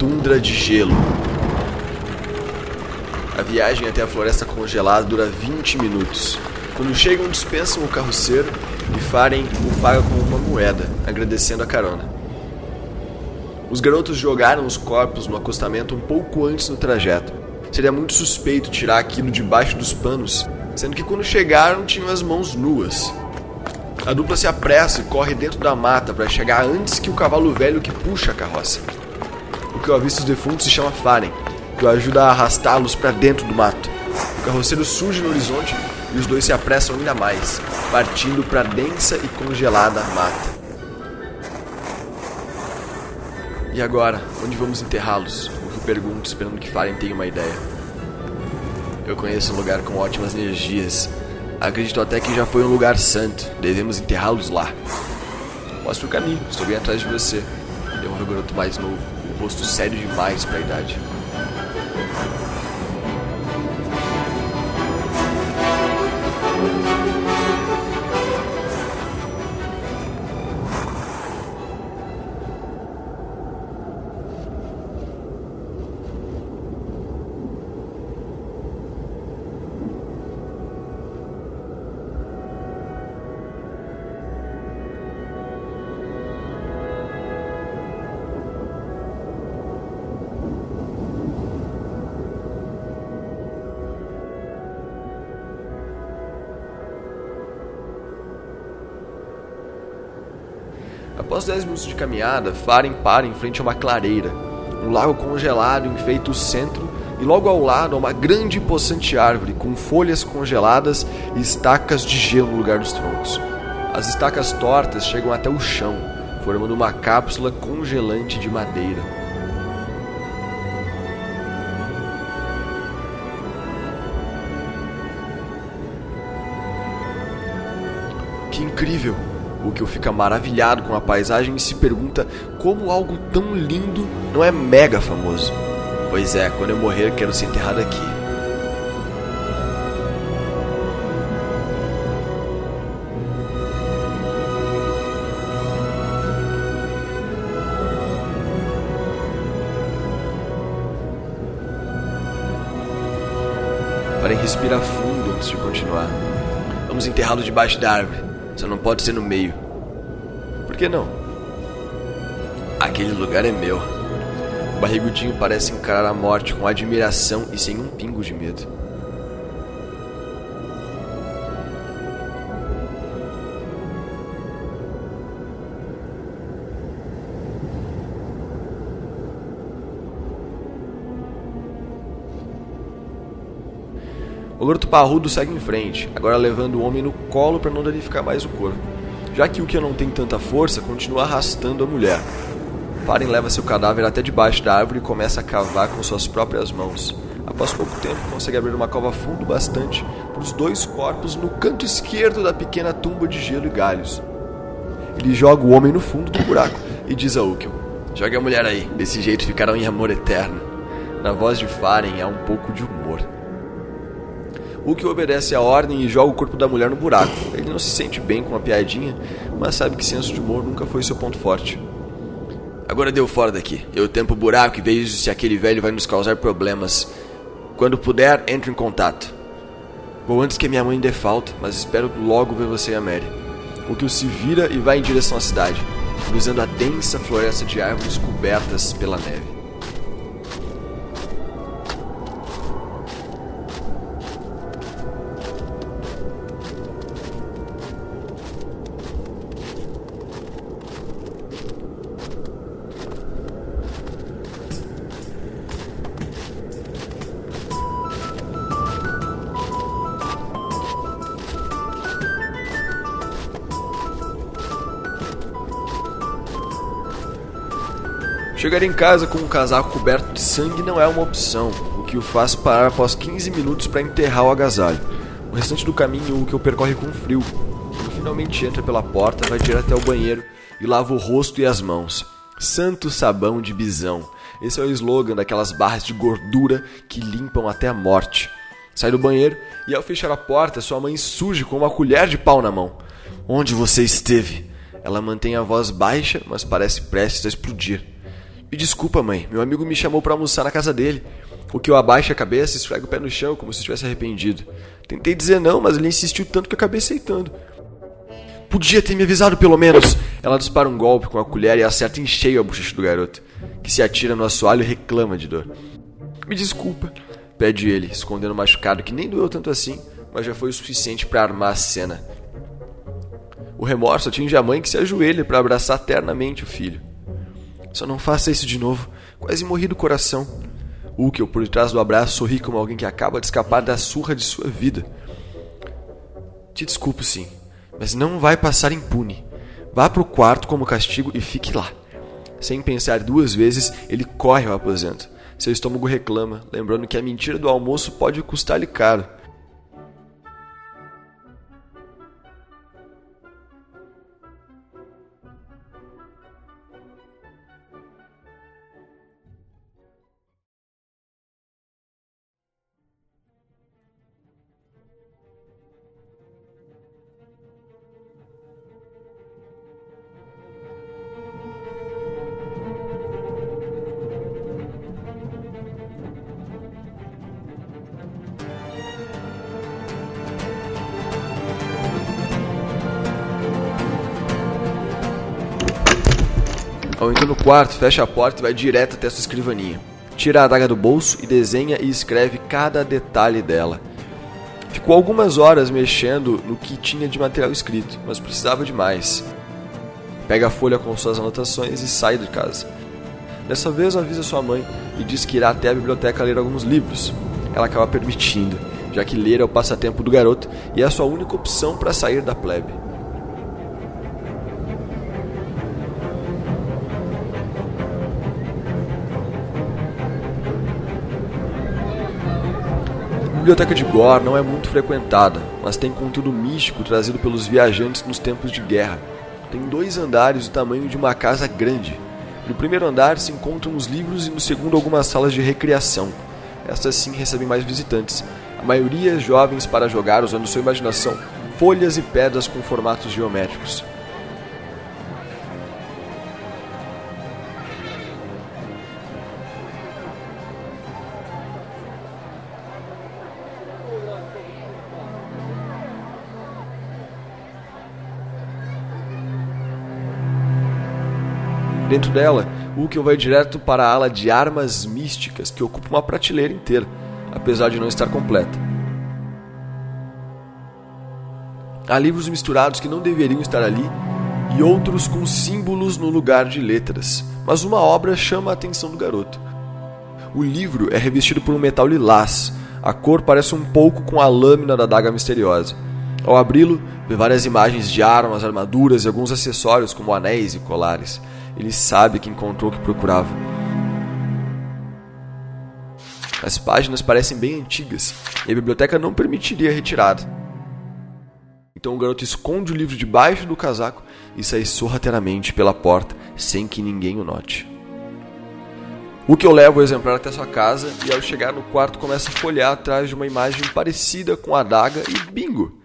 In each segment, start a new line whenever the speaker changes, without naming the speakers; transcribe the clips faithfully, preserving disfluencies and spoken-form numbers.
tundra de gelo. A viagem até a floresta congelada dura vinte minutos. Quando chegam, dispensam o carroceiro e Faren o paga com uma moeda, agradecendo a carona. Os garotos jogaram os corpos no acostamento um pouco antes do trajeto. Seria muito suspeito tirar aquilo debaixo dos panos, sendo que quando chegaram tinham as mãos nuas. A dupla se apressa e corre dentro da mata para chegar antes que o cavalo velho que puxa a carroça. O que avista os defuntos se chama Faren, que o ajuda a arrastá-los para dentro do mato. O carroceiro surge no horizonte e os dois se apressam ainda mais, partindo para a densa e congelada mata. E agora, onde vamos enterrá-los? O que eu pergunto, esperando que Faren tenha uma ideia. Eu conheço um lugar com ótimas energias. Acredito até que já foi um lugar santo. Devemos enterrá-los lá. Mostre o caminho, estou bem atrás de você. Devolve o garoto mais novo, o rosto sério demais para a idade. Após dez minutos de caminhada, Faren para em frente a uma clareira, um lago congelado enfeita o centro e logo ao lado há uma grande e possante árvore com folhas congeladas e estacas de gelo no lugar dos troncos. As estacas tortas chegam até o chão, formando uma cápsula congelante de madeira. Que incrível! O que fica maravilhado com a paisagem e se pergunta como algo tão lindo não é mega famoso. Pois é, quando eu morrer quero ser enterrado aqui. Faren respira fundo antes de continuar. Vamos enterrá-lo debaixo da árvore. Só não pode ser no meio. Por que não? Aquele lugar é meu. O barrigudinho parece encarar a morte com admiração e sem um pingo de medo. O garoto parrudo segue em frente, agora levando o homem no colo para não danificar mais o corpo. Já que o que não tem tanta força, continua arrastando a mulher. Faren leva seu cadáver até debaixo da árvore e começa a cavar com suas próprias mãos. Após pouco tempo, consegue abrir uma cova fundo bastante para os dois corpos no canto esquerdo da pequena tumba de gelo e galhos. Ele joga o homem no fundo do buraco e diz a Ukiel: jogue a mulher aí, desse jeito ficarão em amor eterno. Na voz de Faren há um pouco de humor. Ukiel obedece a ordem e joga o corpo da mulher no buraco. Ele não se sente bem com a piadinha, mas sabe que senso de humor nunca foi seu ponto forte. Agora deu fora daqui. Eu tampo o buraco e vejo se aquele velho vai nos causar problemas. Quando puder, entre em contato. Vou antes que minha mãe dê falta, mas espero logo ver você e a Mary. Ukiel se vira e vai em direção à cidade, cruzando a densa floresta de árvores cobertas pela neve. Chegar em casa com um casaco coberto de sangue não é uma opção, o que o faz parar após quinze minutos para enterrar o agasalho. O restante do caminho o que eu percorre com frio. Quando finalmente entra pela porta, vai direto até o banheiro e lava o rosto e as mãos. Santo sabão de bisão. Esse é o slogan daquelas barras de gordura que limpam até a morte. Sai do banheiro e ao fechar a porta, sua mãe surge com uma colher de pau na mão. Onde você esteve? Ela mantém a voz baixa, mas parece prestes a explodir. Me desculpa, mãe. Meu amigo me chamou para almoçar na casa dele. O que eu abaixa a cabeça e esfrega o pé no chão como se estivesse arrependido. Tentei dizer não, mas ele insistiu tanto que eu acabei aceitando. Podia ter me avisado pelo menos. Ela dispara um golpe com a colher e acerta em cheio a bochecha do garoto, que se atira no assoalho e reclama de dor. Me desculpa, pede ele, escondendo o machucado que nem doeu tanto assim, mas já foi o suficiente para armar a cena. O remorso atinge a mãe, que se ajoelha para abraçar ternamente o filho. Só não faça isso de novo. Quase morri do coração. Ukel, por detrás do abraço, sorri como alguém que acaba de escapar da surra de sua vida. Te desculpo, sim, mas não vai passar impune. Vá para o quarto como castigo e fique lá. Sem pensar duas vezes, ele corre ao aposento. Seu estômago reclama, lembrando que a mentira do almoço pode custar-lhe caro. Ao entrar no quarto, fecha a porta e vai direto até sua escrivaninha. Tira a adaga do bolso e desenha e escreve cada detalhe dela. Ficou algumas horas mexendo no que tinha de material escrito, mas precisava de mais. Pega a folha com suas anotações e sai de casa. Dessa vez avisa sua mãe e diz que irá até a biblioteca ler alguns livros. Ela acaba permitindo, já que ler é o passatempo do garoto e é a sua única opção para sair da plebe. A biblioteca de Gore não é muito frequentada, mas tem conteúdo místico trazido pelos viajantes nos tempos de guerra. Tem dois andares do tamanho de uma casa grande. No primeiro andar se encontram os livros e no segundo algumas salas de recreação. Estas sim recebem mais visitantes. A maioria jovens para jogar usando sua imaginação, folhas e pedras com formatos geométricos. Dentro dela, Ukel vai direto para a ala de armas místicas, que ocupa uma prateleira inteira, apesar de não estar completa. Há livros misturados que não deveriam estar ali e outros com símbolos no lugar de letras, mas uma obra chama a atenção do garoto. O livro é revestido por um metal lilás, a cor parece um pouco com a lâmina da adaga misteriosa. Ao abri-lo, vê várias imagens de armas, armaduras e alguns acessórios como anéis e colares. Ele sabe que encontrou o que procurava. As páginas parecem bem antigas e a biblioteca não permitiria a retirada. Então o garoto esconde o livro debaixo do casaco e sai sorrateiramente pela porta sem que ninguém o note. O que eu levo o exemplar até sua casa e ao chegar no quarto começa a folhear atrás de uma imagem parecida com a adaga e bingo!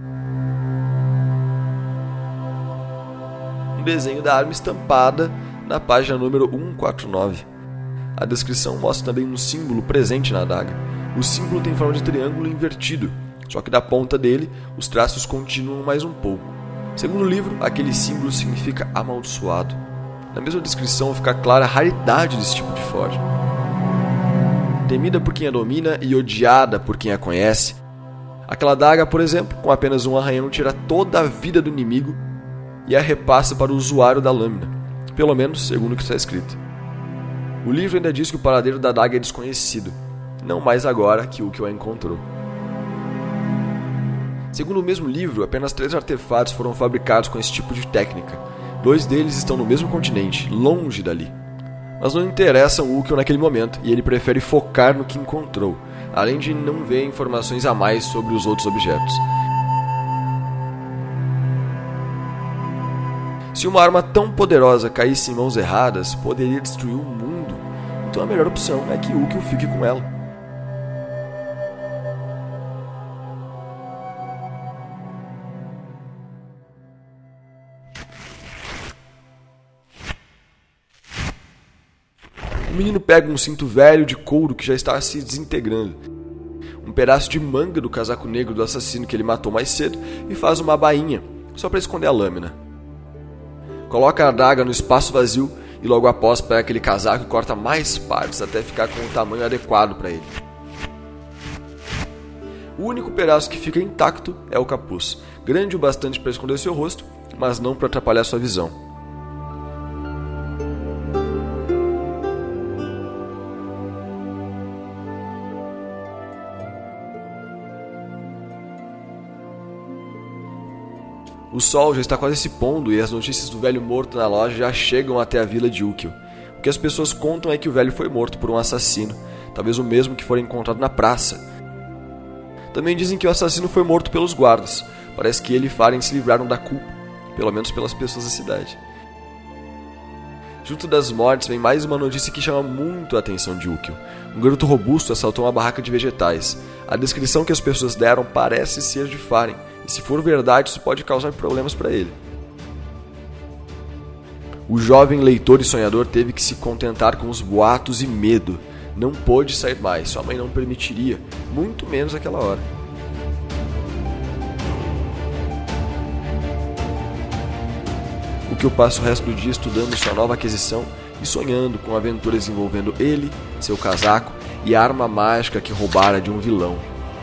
Desenho da arma estampada na página número cento e quarenta e nove. A descrição mostra também um símbolo presente na adaga. O símbolo tem forma de triângulo invertido, só que da ponta dele os traços continuam mais um pouco. Segundo o livro, aquele símbolo significa amaldiçoado. Na mesma descrição fica clara a raridade desse tipo de forja. Temida por quem a domina e odiada por quem a conhece, aquela adaga, por exemplo, com apenas um arranhão tira toda a vida do inimigo e a repassa para o usuário da lâmina, pelo menos segundo o que está escrito. O livro ainda diz que o paradeiro da adaga é desconhecido, não mais agora que o que a encontrou. Segundo o mesmo livro, apenas três artefatos foram fabricados com esse tipo de técnica. Dois deles estão no mesmo continente, longe dali. Mas não interessam o Ukel naquele momento, e ele prefere focar no que encontrou, além de não ver informações a mais sobre os outros objetos. Se uma arma tão poderosa caísse em mãos erradas, poderia destruir o mundo. Então a melhor opção é que Ukel fique com ela. menino pega um cinto velho de couro que já está se desintegrando, um pedaço de manga do casaco negro do assassino que ele matou mais cedo e faz uma bainha, só para esconder a lâmina. Coloca a adaga no espaço vazio e logo após pega aquele casaco e corta mais partes até ficar com o tamanho adequado para ele. O único pedaço que fica intacto é o capuz, grande o bastante para esconder seu rosto, mas não para atrapalhar sua visão. O sol já está quase se pondo e as notícias do velho morto na loja já chegam até a vila de Ukiel. O que as pessoas contam é que o velho foi morto por um assassino, talvez o mesmo que foi encontrado na praça. Também dizem que o assassino foi morto pelos guardas. Parece que ele e Faren se livraram da culpa, pelo menos pelas pessoas da cidade. Junto das mortes vem mais uma notícia que chama muito a atenção de Ukiel. Um garoto robusto assaltou uma barraca de vegetais. A descrição que as pessoas deram parece ser de Faren, e se for verdade isso pode causar problemas para ele. O jovem leitor e sonhador teve que se contentar com os boatos e medo. Não pôde sair mais, sua mãe não permitiria, muito menos naquela hora. O que eu passo o resto do dia estudando sua nova aquisição e sonhando com aventuras envolvendo ele, seu casaco e a arma mágica que roubara de um vilão.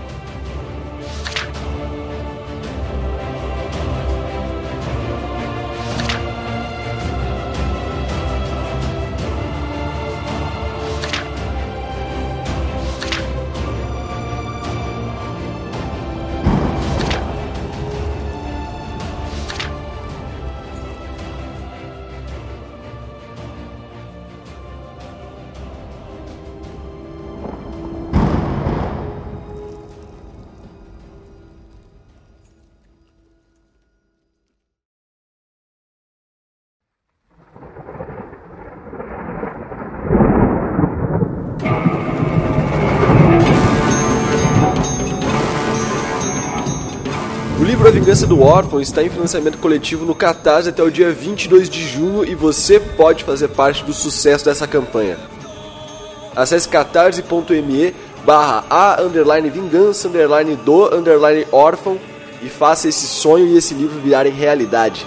O livro A Vingança do Órfão está em financiamento coletivo no Catarse até o dia vinte e dois de junho e você pode fazer parte do sucesso dessa campanha. Acesse catarse.me barra a underline vingança underline do underline órfão e faça esse sonho e esse livro virarem realidade.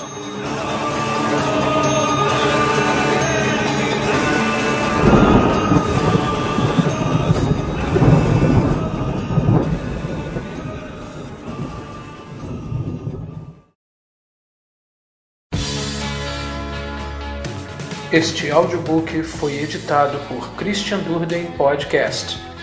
Este audiobook foi editado por Christian Durden Podcast.